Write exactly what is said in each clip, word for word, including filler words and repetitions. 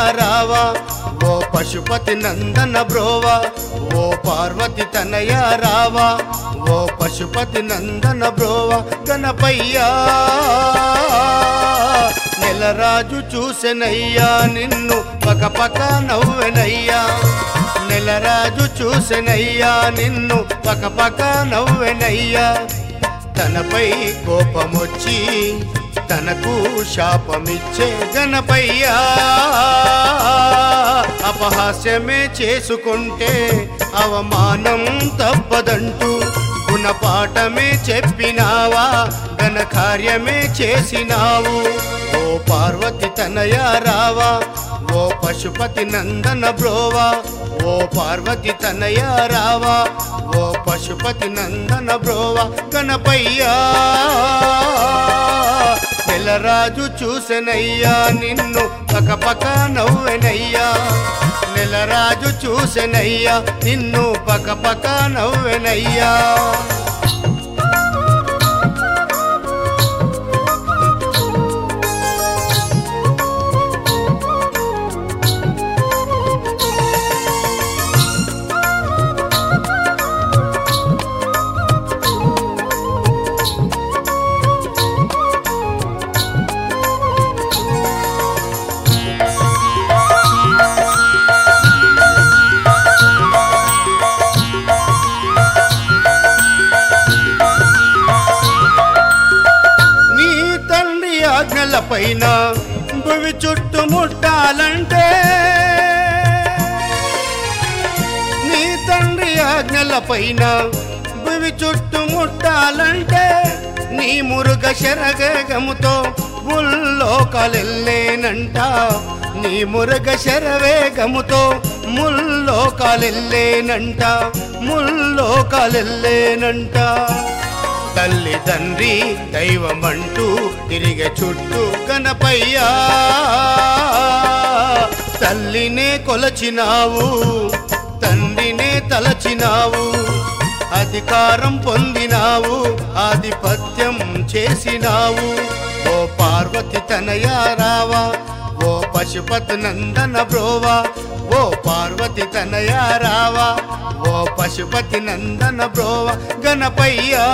రావా ఓ పశుపతి నందన బ్రోవా ఓ పార్వతి తనయ రావా ఓ పశుపతి నందన బ్రోవా గణపయ్యా నెలరాజు చూసెనయ్యా నిన్ను పక పక నవ్వెనయ్యా నెలరాజు చూసెనయ్యా నిన్ను పక పక నవ్వెనయ్యా తనపై కోపమొచ్చి తనకు శాపమిచ్చే గణపయ్యా అపహాస్యమే చేసుకుంటే అవమానం తప్పదంటూ గుణపాఠమే చెప్పినావా ఘన కార్యమే చేసినావు ఓ పార్వతి తనయ రావా ఓ పశుపతి నందన బ్రోవా ఓ పార్వతి తనయ రావా ఓ పశుపతి నందన బ్రోవా గణపయ్యా నెలరాజు చూసెనయ్యా నిన్ను పక పక నవ్వెనయ్యా నెలరాజు చూసెనయ్యా నిన్ను పక పక నవ్వెనయ్యా పైన భువి చుట్టుముట్టాలంటే నీ తండ్రి ఆజ్ఞల పైన భువి చుట్టుముట్టాలంటే నీ మురుగ శరవేగముతో ముల్లోకాలెల్లేనంట నీ మురుగ శరవేగముతో ముల్లోకాలెల్లేనంట ముల్లోకాలెల్లేనంట తల్లి తండ్రి దైవమంటూ తిరిగే చుట్టూ గణపయ్యా తల్లినే కొలచినావు తండ్రినే తలచినావు అధికారం పొందినావు ఆధిపత్యం చేసినావు ఓ పార్వతి తనయ రావా ఓ పశుపతి నందన బ్రోవా ఓ పార్వతి తనయ రావా ఓ పశుపతి నందన బ్రోవా గణపయ్యా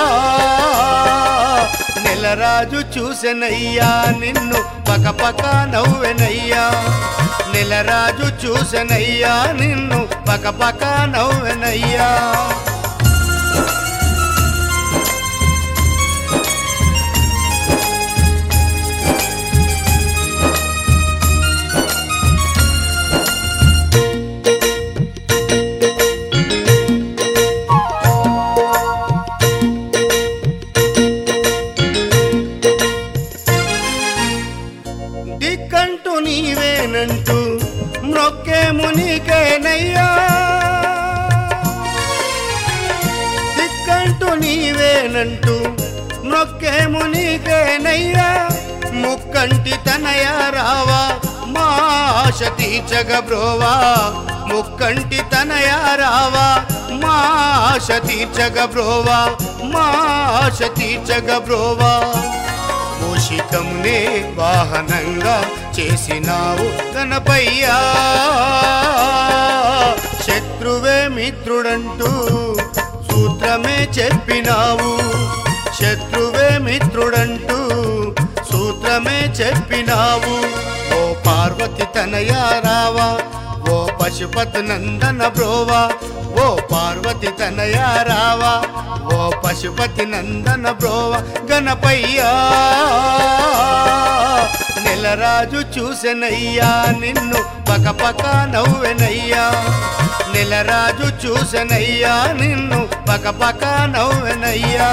నెలరాజు చూసెనయ్యా నిన్ను పక పక నవ్వెనయ్యా నెలరాజు చూసెనయ్యా నిన్ను పక పక నవ్వెనయ్యా దిక్కంటూ నీవేనంటూ మ్రొక్కేము నీకేనయ్యా దిక్కంటూ నీవేనంటూ మ్రొక్కేము నీకేనయ్యా ముక్కంటి తనయ రావా మా ఆశ తీర్చగ బ్రోవా ముక్కంటి తనయ రావా మా ఆశ తీర్చగ బ్రోవా మా ఆశ తీర్చగ బ్రోవా మూషికంనే వాహనంగా చేసినావు గణపయ్యా శత్రువే మిత్రుడంటూ సూత్రమే చెప్పినావు శత్రువే మిత్రుడంటూ సూత్రమే చెప్పినావు ఓ పార్వతి తనయ రావా ఓ పశుపతి నందన బ్రోవా ఓ పార్వతి తనయ రావా ఓ పశుపతి నందన బ్రోవా గణపయ్యా నెలరాజు చూసెనయ్యా నిన్ను పక పక నవ్వెనయ్యా నెలరాజు చూసెనయ్యా నిన్ను పక పక నవ్వెనయ్యా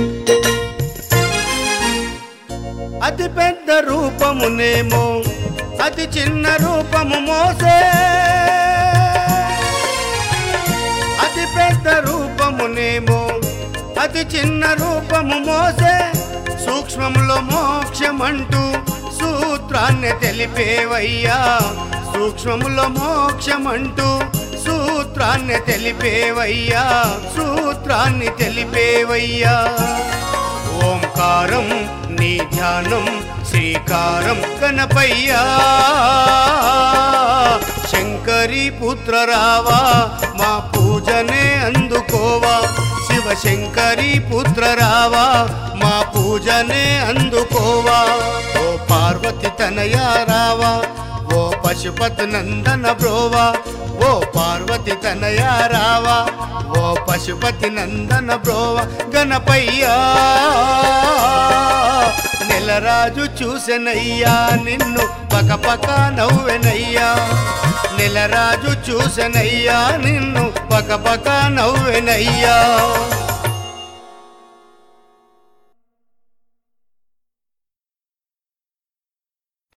అతి పెద్ద రూపమునేమో అతి చిన్న రూపము మోసే అతి పెద్ద రూపమునేమో అతి చిన్న రూపము మోసే సూక్ష్మములో మోక్షమంటూ సూత్రాన్ని తెలిపేవయ్యా సూక్ష్మములో మోక్షమంటూ సూత్రాన్ని తెలిపేవయ్యా సూత్రాన్ని తెలిపేవయ్యా ఓంకారం నీ ధ్యానం శ్రీకారం గణపయ్యా శంకరీ పుత్ర రావా మా పూజనే అందుకోవా శివశంకరీ పుత్ర రావా మా పూజనే అందుకోవా ఓ పార్వతి తనయా రావా ఓ పశుపతి నందన బ్రోవా ఓ పార్వతి తనయా రావా ఓ పశుపతి నందన బ్రోవా గణపయ్యా నెలరాజు చూసెనయ్యా నిన్ను పకపక నవ్వెనయ్యా నెలరాజు చూసెనయ్యా నిన్ను పకపక నవ్వెనయ్యా